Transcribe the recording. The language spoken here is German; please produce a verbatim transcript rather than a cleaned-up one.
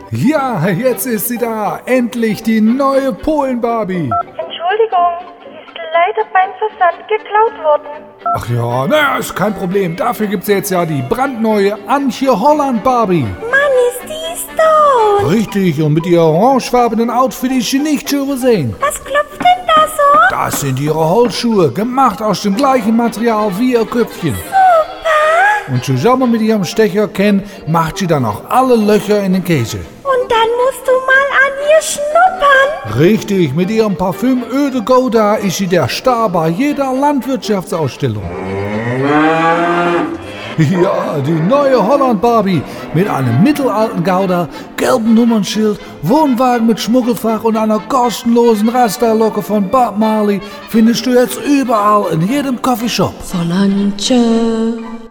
Ja, jetzt ist sie da. Endlich die neue Polen-Barbie. Entschuldigung, die ist leider beim Versand geklaut worden. Ach ja, naja, ist kein Problem. Dafür gibt's jetzt ja die brandneue Antje Holland-Barbie. Mann, ist die stone. Richtig, und mit ihr orangefarbenen Outfit ist sie nicht zu übersehen. Was klopft denn da so? Das sind ihre Holzschuhe, gemacht aus dem gleichen Material wie ihr Köpfchen. Super. Und zusammen mit ihrem Stecherken macht sie dann auch alle Löcher in den Käse. Und dann musst du mal an ihr schnuppern. Richtig, mit ihrem Parfüm Eau de Gouda ist sie der Star bei jeder Landwirtschaftsausstellung. Ja, die neue Holland-Barbie mit einem mittelalten Gouda, gelben Nummernschild, Wohnwagen mit Schmuggelfach und einer kostenlosen Rasterlocke von Bob Marley findest du jetzt überall in jedem Coffeeshop. Von Antje